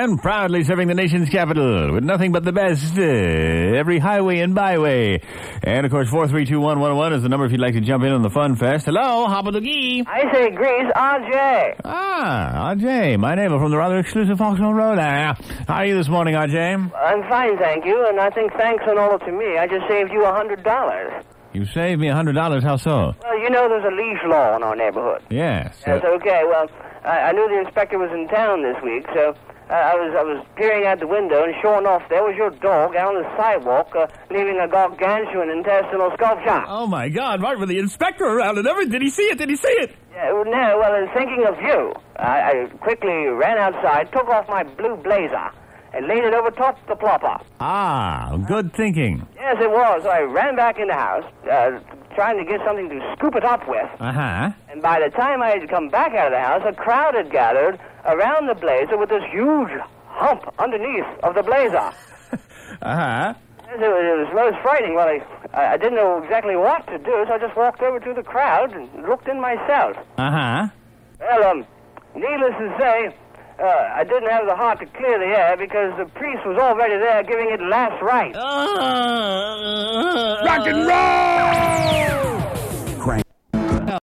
and proudly serving the nation's capital with nothing but the best, every highway and byway. And, of course, 4321111 is the number if you'd like to jump in on the Fun Fest. Hello, Hoppadoogie. I say grease, RJ. RJ, my neighbor from the rather exclusive Foxhole Road. How are you this morning, RJ? I'm fine, thank you, and I think thanks and all to me, I just saved you $100. You saved me $100. How so? Well, you know there's a leash law in our neighborhood. Yes. That's okay. Well, I knew the inspector was in town this week, so I was peering out the window, and sure enough, there was your dog out on the sidewalk, leaving a gargantuan intestinal sculpture. Oh, my God, right, with the inspector around and everything. Did he see it? Yeah, no, well, in thinking of you, I quickly ran outside, took off my blue blazer, and laid it over top the plopper. Good thinking. Yes, it was. So I ran back in the house, trying to get something to scoop it up with. Uh-huh. And by the time I had come back out of the house, a crowd had gathered around the blazer with this huge hump underneath of the blazer. Uh-huh. Yes, it was most frightening. Well, I didn't know exactly what to do, so I just walked over to the crowd and looked in myself. Uh-huh. Well, needless to say, I didn't have the heart to clear the air because the priest was already there giving it last rites. Rock and roll!